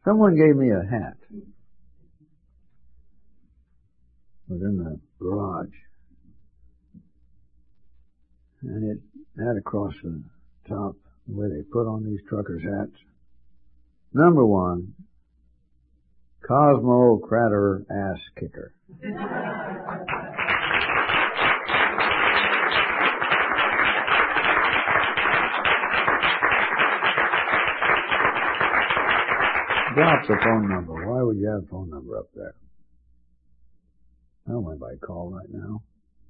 Someone gave me a hat. It was in the garage. And it had across the top, the way they put on these truckers' hats. Number 1, Cosmo Crater Ass Kicker. Drops a phone number. Why would you have a phone number up there? I don't want anybody to call right now.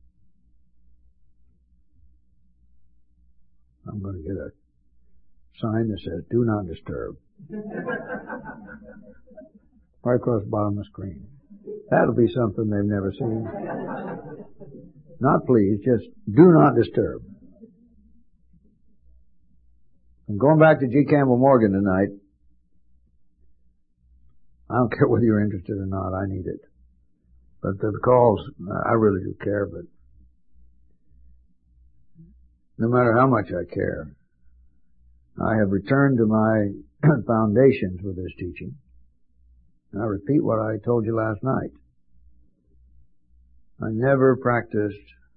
I'm going to get a sign that says, "Do not disturb." Right across the bottom of the screen. That'll be something they've never seen. Not please, just "Do not disturb." I'm going back to G. Campbell Morgan tonight. I don't care whether you're interested or not, I need it. But the calls, I really do care, but no matter how much I care, I have returned to my foundations with this teaching. And I repeat what I told you last night. I never practiced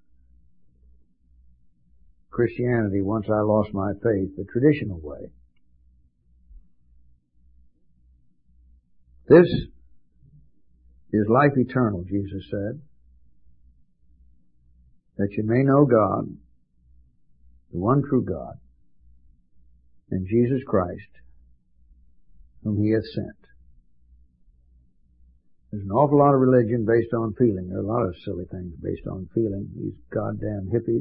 Christianity once I lost my faith the traditional way. This is life eternal, Jesus said, that you may know God, the one true God, and Jesus Christ, whom He hath sent. There's an awful lot of religion based on feeling. There are a lot of silly things based on feeling. These goddamn hippies.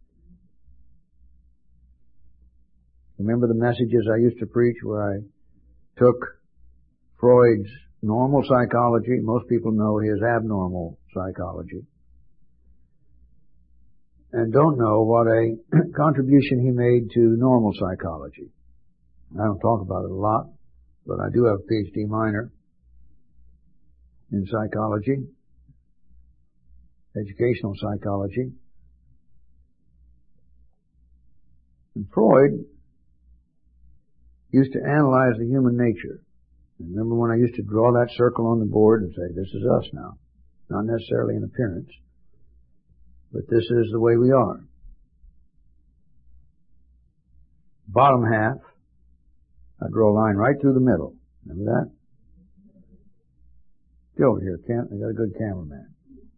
Remember the messages I used to preach where I took Freud's normal psychology, most people know his abnormal psychology, and don't know what a contribution he made to normal psychology. I don't talk about it a lot, but I do have a PhD minor in psychology, educational psychology. And Freud used to analyze the human nature. Remember when I used to draw that circle on the board and say, "This is us now." Not necessarily in appearance, but this is the way we are. Bottom half, I draw a line right through the middle. Remember that? Get over here, Kent. I got a good cameraman.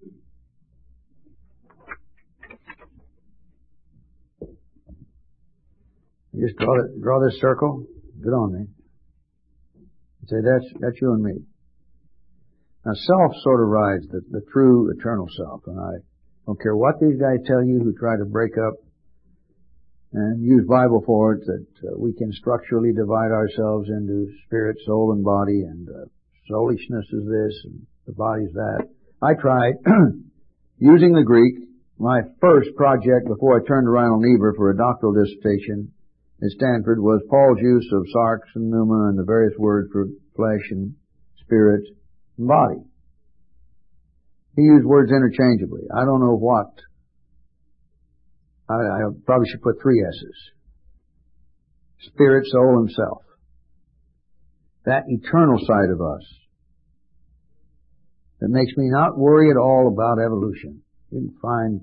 You just draw this circle. Good on me. Say, that's you and me. Now, self sort of rides the true eternal self, and I don't care what these guys tell you who try to break up and use Bible for it, that we can structurally divide ourselves into spirit, soul, and body, and soulishness is this, and the body's that. I tried using the Greek. My first project before I turned to Reinhold Niebuhr for a doctoral dissertation at Stanford was Paul's use of sarx and pneuma and the various words for flesh and spirit and body. He used words interchangeably. I don't know what. I probably should put 3 S's. Spirit, soul, and self. That eternal side of us that makes me not worry at all about evolution. You can find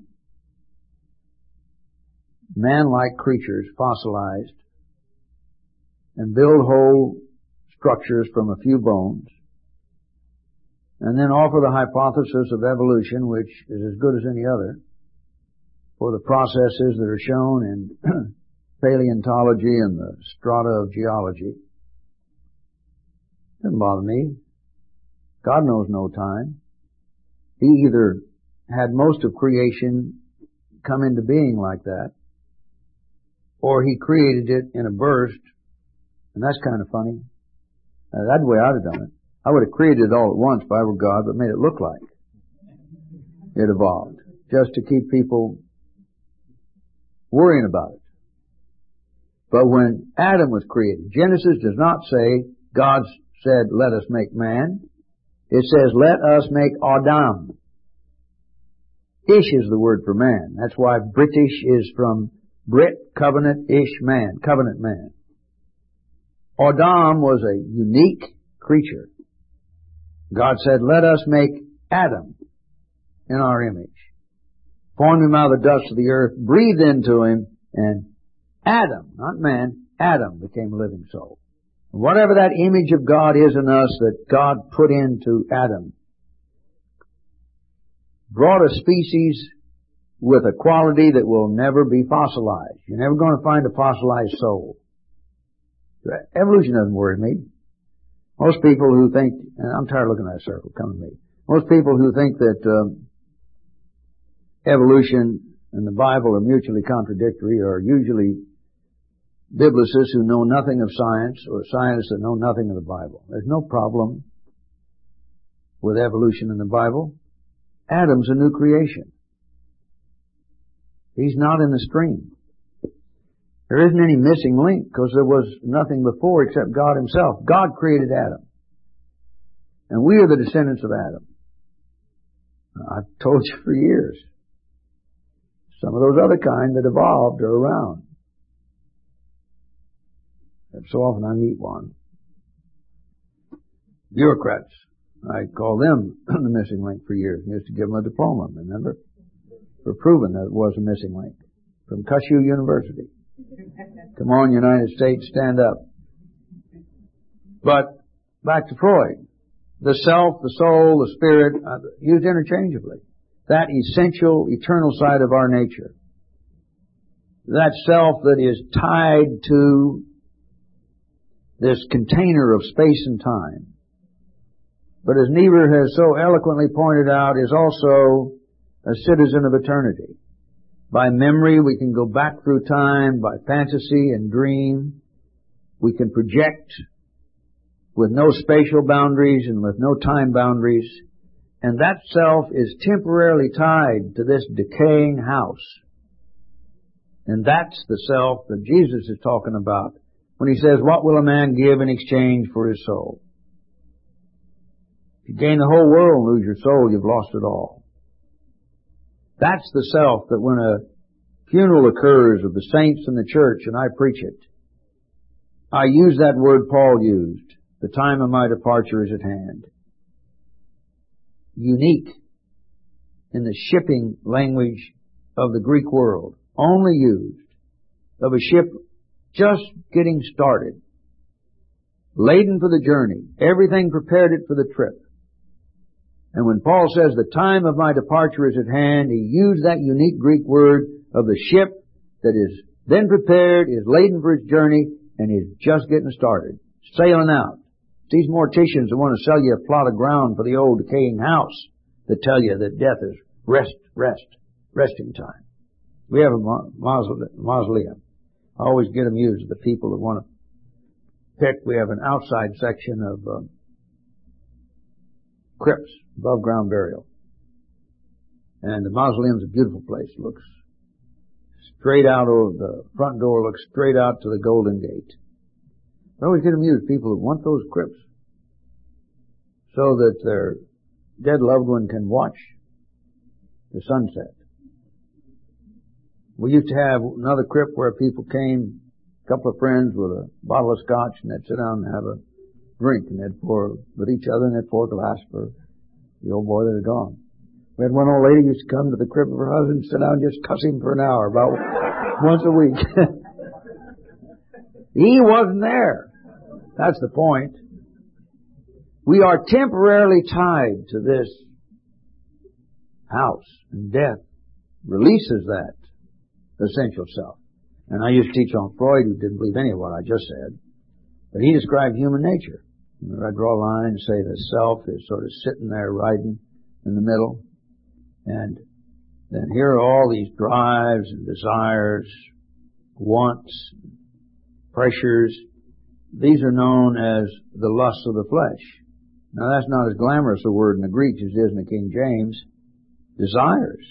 man-like creatures fossilized and build whole structures from a few bones, and then offer the hypothesis of evolution, which is as good as any other, for the processes that are shown in paleontology and the strata of geology. Doesn't bother me. God knows no time. He either had most of creation come into being like that, or He created it in a burst, and that's kind of funny. That's the way I'd have done it. I would have created it all at once if I were God, but made it look like it evolved, just to keep people worrying about it. But when Adam was created, Genesis does not say God said, "Let us make man." It says, "Let us make Adam." Ish is the word for man. That's why British is from Brit, covenant, ish, man, covenant man. Adam was a unique creature. God said, let us make Adam in our image. Formed him out of the dust of the earth, breathed into him, and Adam, not man, Adam became a living soul. Whatever that image of God is in us that God put into Adam, brought a species with a quality that will never be fossilized. You're never going to find a fossilized soul. Evolution doesn't worry me. Most people who think, and I'm tired of looking at that circle, come to me. Most people who think that evolution and the Bible are mutually contradictory are usually biblicists who know nothing of science or scientists that know nothing of the Bible. There's no problem with evolution in the Bible. Adam's a new creation. He's not in the stream. There isn't any missing link because there was nothing before except God himself. God created Adam. And we are the descendants of Adam. I've told you for years. Some of those other kind that evolved are around. And so often I meet one. Bureaucrats. I called them the missing link for years. I used to give them a diploma, remember? For proving that it was a missing link. From Cushu University. Come on, United States, stand up. But back to Freud. The self, the soul, the spirit, used interchangeably. That essential, eternal side of our nature. That self that is tied to this container of space and time. But as Niebuhr has so eloquently pointed out, is also a citizen of eternity. By memory, we can go back through time. By fantasy and dream, we can project with no spatial boundaries and with no time boundaries. And that self is temporarily tied to this decaying house. And that's the self that Jesus is talking about when he says, what will a man give in exchange for his soul? If you gain the whole world and lose your soul, you've lost it all. That's the self that when a funeral occurs of the saints in the church and I preach it, I use that word Paul used. The time of my departure is at hand. Unique in the shipping language of the Greek world. Only used of a ship just getting started. Laden for the journey. Everything prepared it for the trip. And when Paul says the time of my departure is at hand, he used that unique Greek word of the ship that is then prepared, is laden for its journey, and is just getting started. Sailing out. It's these morticians that want to sell you a plot of ground for the old decaying house that tell you that death is resting time. We have a mausoleum. I always get amused at the people that want to pick. We have an outside section of crypts, above ground burial. And the mausoleum's a beautiful place. It looks straight out over the front door, looks straight out to the Golden Gate. I always get amused, people that want those crypts so that their dead loved one can watch the sunset. We used to have another crypt where people came, a couple of friends with a bottle of scotch, and they'd sit down and have a drink, and they'd pour with each other, and they'd pour a glass for the old boy that had gone. We had one old lady who used to come to the crib of her husband and sit down and just cuss him for an hour, about once a week. He wasn't there. That's the point. We are temporarily tied to this house, and death releases that essential self. And I used to teach on Freud, who didn't believe any of what I just said, but he described human nature. I draw a line and say the self is sort of sitting there riding in the middle. And then here are all these drives and desires, wants, pressures. These are known as the lusts of the flesh. Now that's not as glamorous a word in the Greek as it is in the King James. Desires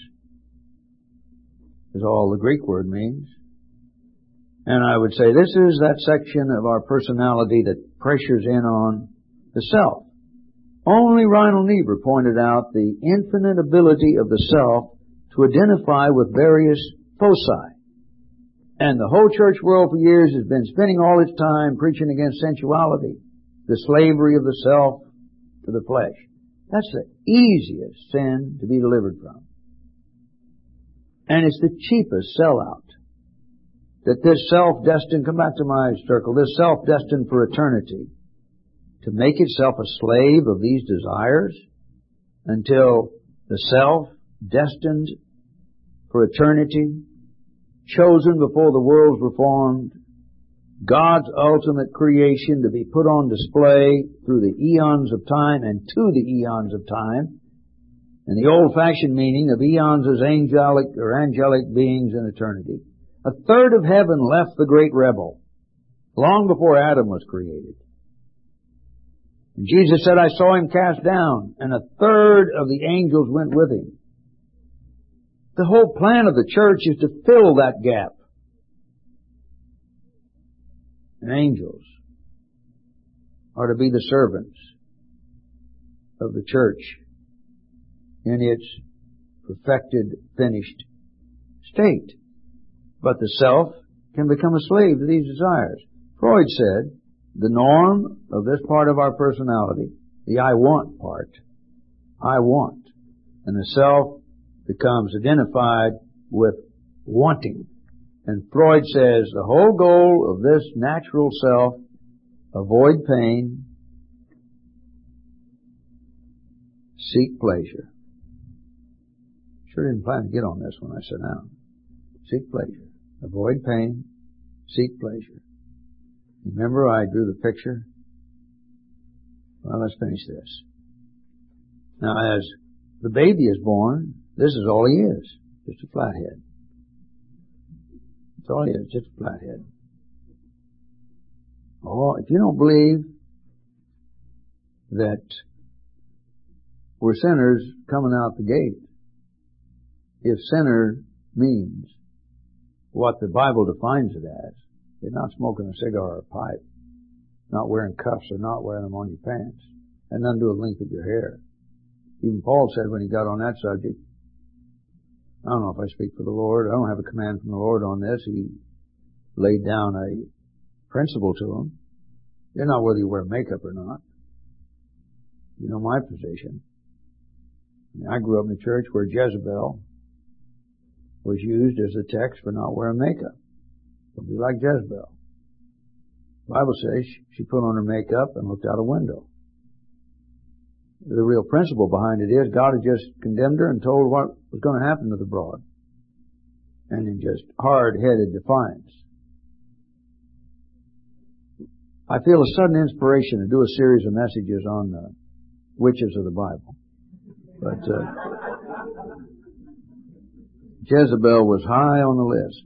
is all the Greek word means. And I would say this is that section of our personality that pressures in on the self. Only Reinhold Niebuhr pointed out the infinite ability of the self to identify with various foci. And the whole church world for years has been spending all its time preaching against sensuality. the slavery of the self to the flesh. That's the easiest sin to be delivered from. And it's the cheapest sellout. That this self-destined, come back to my circle, this self-destined for eternity, to make itself a slave of these desires until the self destined for eternity, chosen before the worlds were formed, God's ultimate creation to be put on display through the eons of time and to the eons of time, and the old-fashioned meaning of eons as angelic beings in eternity. A third of heaven left the great rebel long before Adam was created. And Jesus said, I saw him cast down, and a third of the angels went with him. The whole plan of the church is to fill that gap. And angels are to be the servants of the church in its perfected, finished state. But the self can become a slave to these desires. Freud said, the norm of this part of our personality, the I want part, I want. And the self becomes identified with wanting. And Freud says the whole goal of this natural self, avoid pain, seek pleasure. Sure didn't plan to get on this when I sat down. Seek pleasure. Avoid pain, seek pleasure. Remember I drew the picture? Well, let's finish this. Now, as the baby is born, this is all he is. Just a flathead. That's all he is, just a flathead. Oh, if you don't believe that we're sinners coming out the gate, if sinner means what the Bible defines it as, you're not smoking a cigar or a pipe, not wearing cuffs or not wearing them on your pants, and nothing to do with the length of your hair. Even Paul said when he got on that subject, I don't know if I speak for the Lord, I don't have a command from the Lord on this. He laid down a principle to him. You're not whether you wear makeup or not. You know my position. I grew up in a church where Jezebel was used as a text for not wearing makeup. Don't be like Jezebel. The Bible says she put on her makeup and looked out a window. The real principle behind it is God had just condemned her and told what was going to happen to the broad. And in just hard-headed defiance. I feel a sudden inspiration to do a series of messages on the witches of the Bible. But Jezebel was high on the list.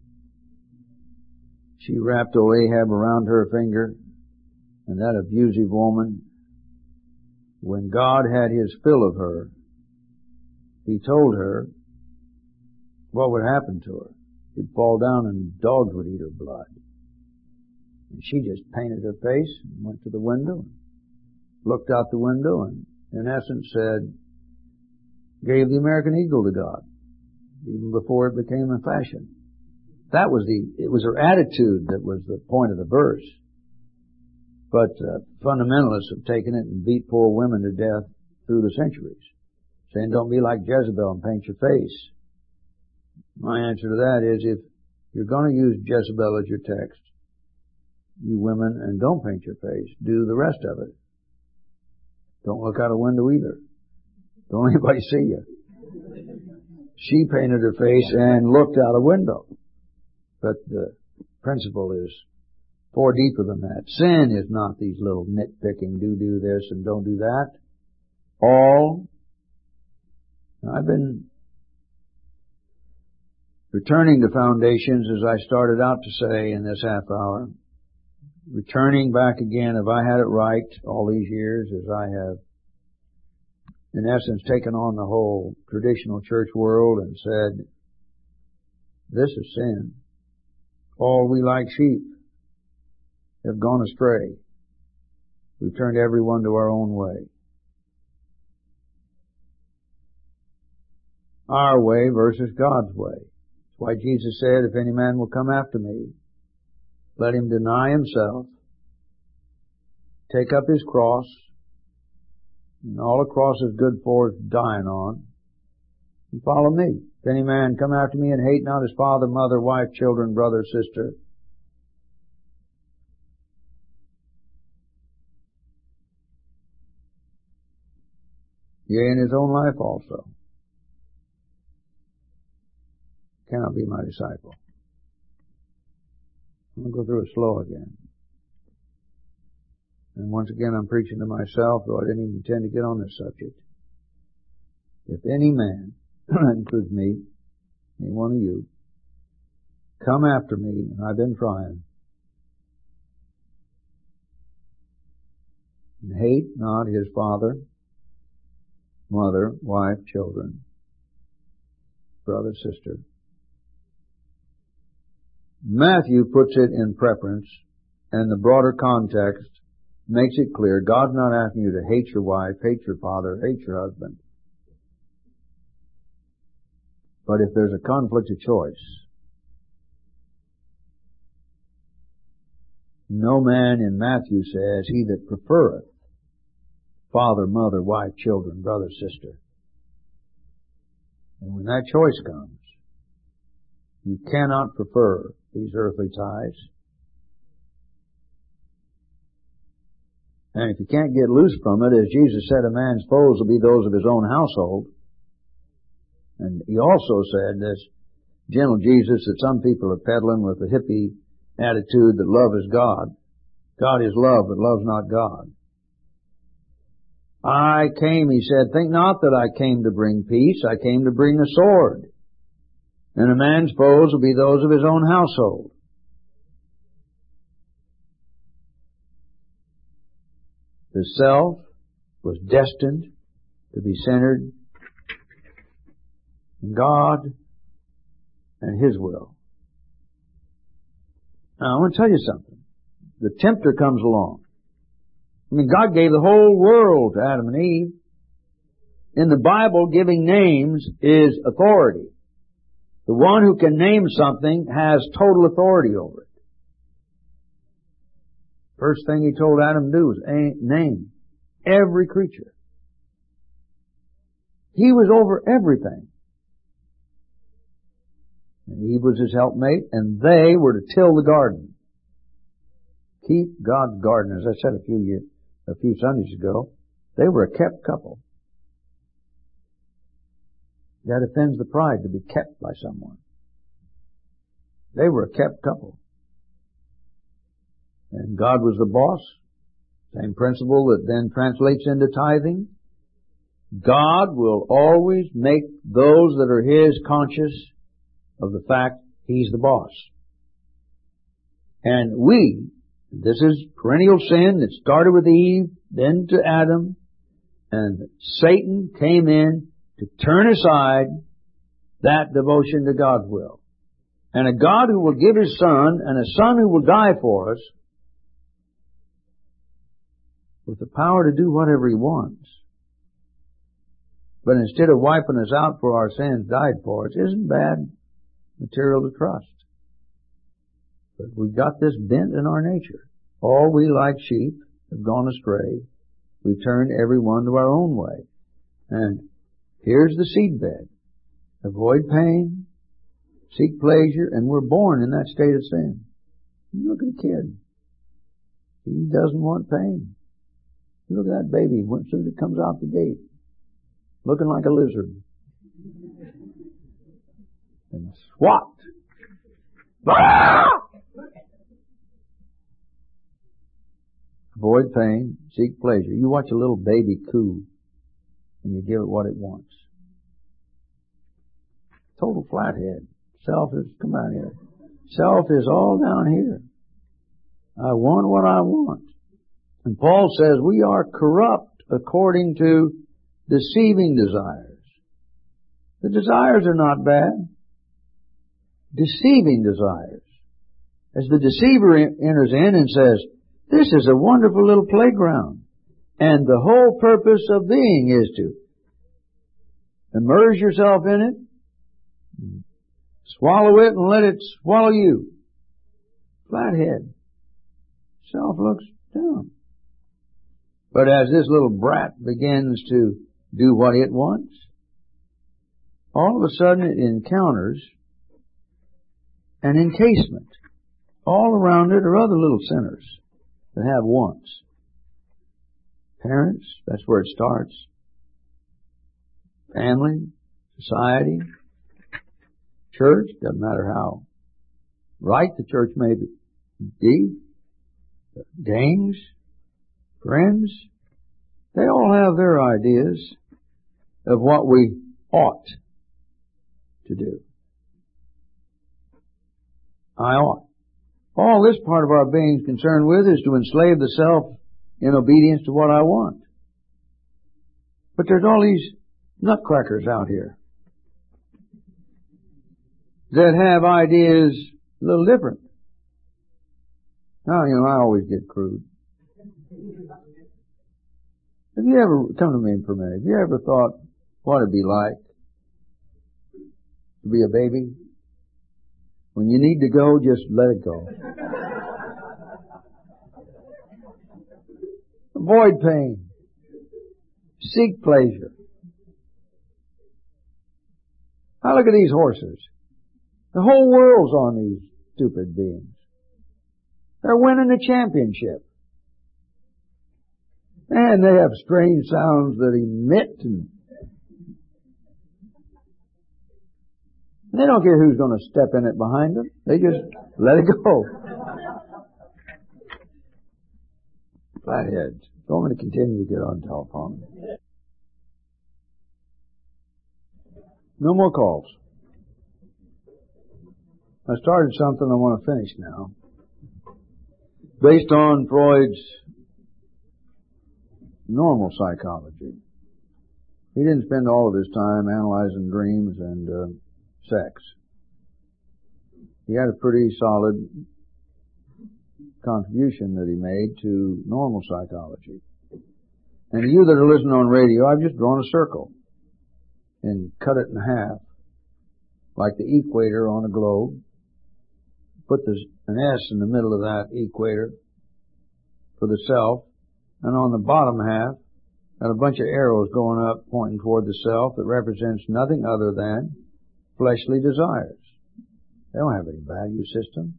She wrapped old Ahab around her finger, and that abusive woman, when God had his fill of her, he told her what would happen to her. She'd fall down and dogs would eat her blood. And she just painted her face and went to the window, looked out the window, and in essence said, gave the American Eagle to God, even before it became a fashion. It was her attitude that was the point of the verse. But fundamentalists have taken it and beat poor women to death through the centuries, saying don't be like Jezebel and paint your face. My answer to that is if you're going to use Jezebel as your text, you women, and don't paint your face, do the rest of it. Don't look out a window either. Don't let anybody see you. She painted her face and looked out a window. But the principle is far deeper than that. Sin is not these little nitpicking, do this and don't do that. I've been returning to foundations as I started out to say in this half hour. Returning back again, have I had it right all these years as I have, in essence, taken on the whole traditional church world and said, this is sin. All we like sheep have gone astray. We've turned everyone to our own way. Our way versus God's way. That's why Jesus said, if any man will come after me, let him deny himself, take up his cross, and all a cross is good for is dying on, and follow me. If any man come after me and hate not his father, mother, wife, children, brother, sister, yea, in his own life also, cannot be my disciple. I'm going to go through it slow again. And once again, I'm preaching to myself, though I didn't even intend to get on this subject. If any man, that includes me, any one of you, come after me, and I've been trying, and hate not his father, mother, wife, children, brother, sister. Matthew puts it in preference, and the broader context makes it clear God's not asking you to hate your wife, hate your father, hate your husband. But if there's a conflict of choice, no man in Matthew says, he that preferreth father, mother, wife, children, brother, sister. And when that choice comes, you cannot prefer these earthly ties. And if you can't get loose from it, as Jesus said, a man's foes will be those of his own household. And he also said, this gentle Jesus, that some people are peddling with a hippie attitude that love is God. God is love, but love's not God. I came, he said, think not that I came to bring peace. I came to bring a sword. And a man's foes will be those of his own household. The self was destined to be centered in God and His will. Now, I want to tell you something. The tempter comes along. I mean, God gave the whole world to Adam and Eve. In the Bible, giving names is authority. The one who can name something has total authority over it. First thing He told Adam to do was name every creature. He was over everything. And Eve was his helpmate, and they were to till the garden. Keep God's garden. As I said a few Sundays ago, they were a kept couple. That offends the pride to be kept by someone. They were a kept couple. And God was the boss. Same principle that then translates into tithing. God will always make those that are His conscious of the fact He's the boss. And this is perennial sin that started with Eve, then to Adam, and Satan came in to turn aside that devotion to God's will. And a God who will give His Son, and a Son who will die for us, with the power to do whatever He wants. But instead of wiping us out for our sins, died for us, isn't bad material to trust. But we've got this bent in our nature. All we like sheep have gone astray. We've turned every one to our own way. And here's the seedbed. Avoid pain, seek pleasure, and we're born in that state of sin. You look at a kid. He doesn't want pain. You look at that baby as soon as it comes out the gate, looking like a lizard. And swat. Avoid pain, seek pleasure. You watch a little baby coo, and you give it what it wants. Total flathead. Self is, come down here. Self is all down here. I want what I want. And Paul says we are corrupt according to deceiving desires. The desires are not bad. Deceiving desires. As the deceiver enters in and says, this is a wonderful little playground, and the whole purpose of being is to immerse yourself in it, swallow it, and let it swallow you. Flathead. Self looks down. But as this little brat begins to do what it wants, all of a sudden it encounters an encasement. All around it are other little sinners that have wants. Parents, that's where it starts. Family, society, church, doesn't matter how right the church may be, gangs, friends, they all have their ideas of what we ought to do. I ought. All this part of our being is concerned with is to enslave the self in obedience to what I want. But there's all these nutcrackers out here that have ideas a little different. Now, I always get crude. Have you ever, come to me for a minute, have you ever thought what it'd be like to be a baby? When you need to go, just let it go. Avoid pain. Seek pleasure. Now look at these horses. The whole world's on these stupid beings. They're winning the championship. And they have strange sounds that emit, and they don't care who's going to step in it behind them. They just let it go. Flatheads. So I'm going to continue to get on telephone. No more calls. I started something I want to finish now. Based on Freud's normal psychology. He didn't spend all of his time analyzing dreams and sex. He had a pretty solid contribution that he made to normal psychology. And you that are listening on radio, I've just drawn a circle and cut it in half, like the equator on a globe. Put an S in the middle of that equator for the self, and on the bottom half, got a bunch of arrows going up pointing toward the self that represents nothing other than fleshly desires. They don't have any value system.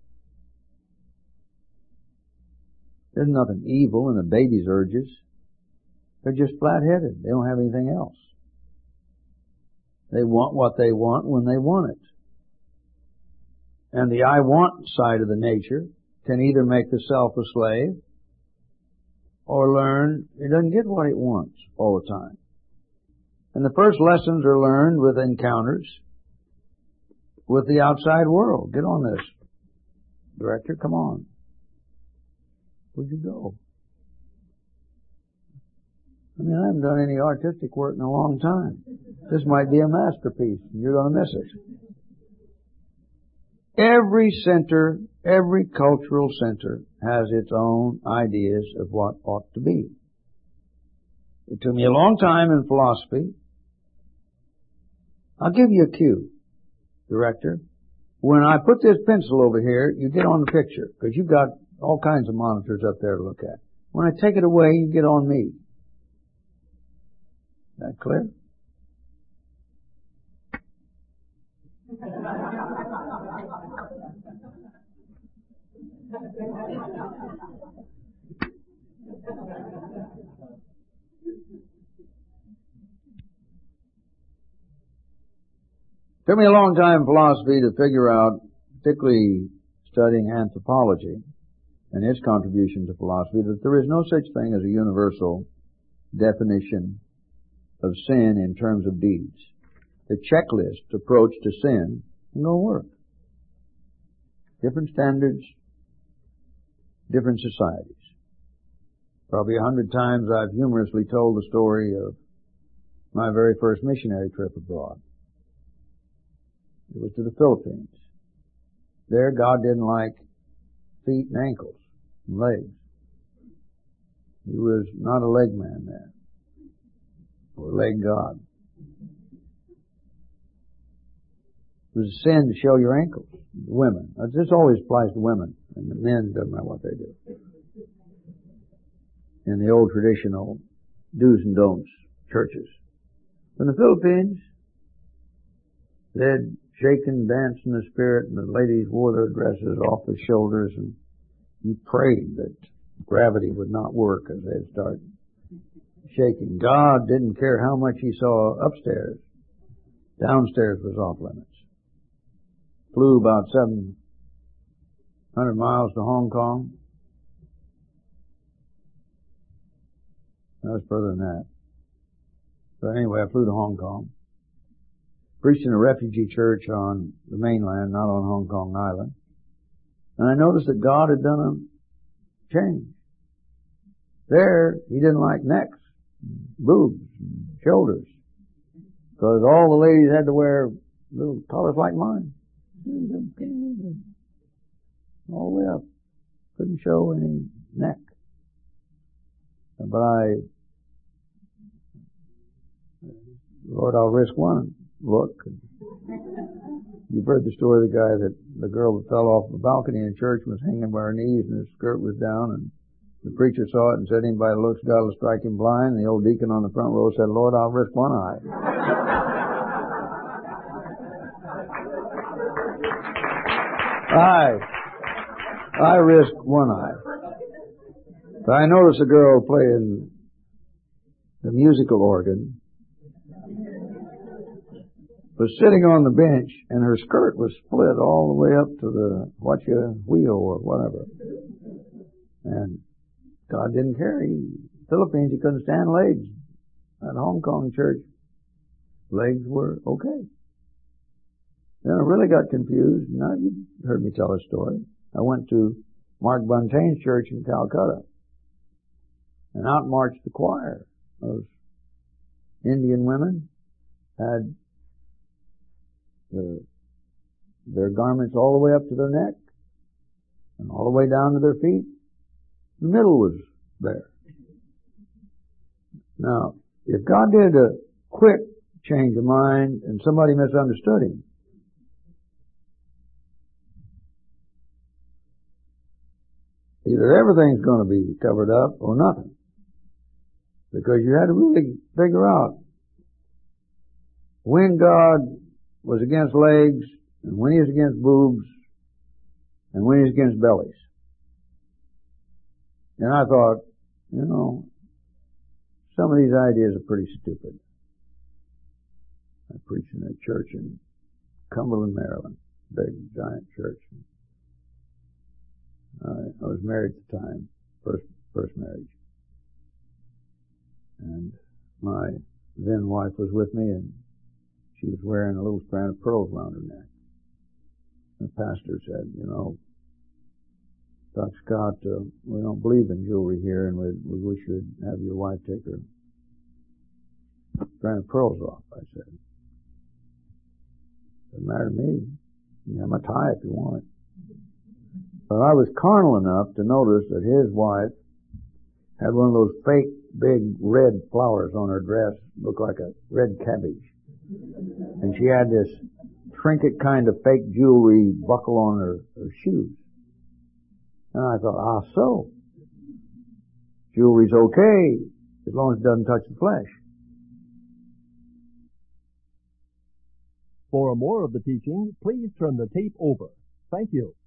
There's nothing evil in a baby's urges. They're just flat-headed. They don't have anything else. They want what they want when they want it. And the I want side of the nature can either make the self a slave or learn it doesn't get what it wants all the time. And the first lessons are learned with encounters with the outside world. Get on this. Director, come on. Where'd you go? I haven't done any artistic work in a long time. This might be a masterpiece, and you're going to miss it. Every center, every cultural center has its own ideas of what ought to be. It took me a long time in philosophy. I'll give you a cue, Director. When I put this pencil over here, you get on the picture, because you've got all kinds of monitors up there to look at. When I take it away, you get on me. Is that clear? Took me a long time in philosophy to figure out, particularly studying anthropology and its contribution to philosophy, that there is no such thing as a universal definition of sin in terms of deeds. The checklist approach to sin ain't gonna work. Different standards, different societies. Probably 100 times I've humorously told the story of my very first missionary trip abroad. It was to the Philippines. There, God didn't like feet and ankles and legs. He was not a leg man there, or leg God. It was a sin to show your ankles. Women. This always applies to women, and the men doesn't matter what they do. in the old traditional do's and don'ts churches. In the Philippines, they'd shake and dance in the Spirit, and the ladies wore their dresses off the shoulders, and you prayed that gravity would not work as they'd start shaking. God didn't care how much he saw upstairs. Downstairs was off limits. Flew about 700 miles to Hong Kong. That was further than that. But anyway, I flew to Hong Kong. Preached in a refugee church on the mainland, not on Hong Kong Island. And I noticed that God had done a change. There, he didn't like necks, boobs, shoulders. Because all the ladies had to wear little collars like mine. All the way up. Couldn't show any neck. But Lord, I'll risk one look. You've heard the story of the guy that the girl that fell off the balcony in church was hanging by her knees and her skirt was down, and the preacher saw it and said, anybody that looks, God will strike him blind. And the old deacon on the front row said, Lord, I'll risk one eye. I risked one eye. But I noticed a girl playing the musical organ was sitting on the bench, and her skirt was split all the way up to the wheel or whatever. And God didn't care. Philippines, he couldn't stand legs. At Hong Kong church, legs were okay. Then I really got confused. Now you heard me tell a story. I went to Mark Buntain's church in Calcutta, and out marched the choir. Those Indian women had their garments all the way up to their neck and all the way down to their feet. The middle was there. Now, if God did a quick change of mind and somebody misunderstood him, either everything's going to be covered up or nothing. Because you had to really figure out when God was against legs, and when he was against boobs, and when he was against bellies. And I thought, some of these ideas are pretty stupid. I preached in a church in Cumberland, Maryland, big, giant church. I was married at the time, first marriage. And my then wife was with me, and she was wearing a little strand of pearls around her neck. The pastor said, Dr. Scott, we don't believe in jewelry here, and we wish you'd have your wife take her strand of pearls off. I said, doesn't matter to me. You can have my tie if you want. But I was carnal enough to notice that his wife had one of those fake big red flowers on her dress, looked like a red cabbage. And she had this trinket kind of fake jewelry buckle on her shoes. And I thought, so. Jewelry's okay as long as it doesn't touch the flesh. For more of the teaching, please turn the tape over. Thank you.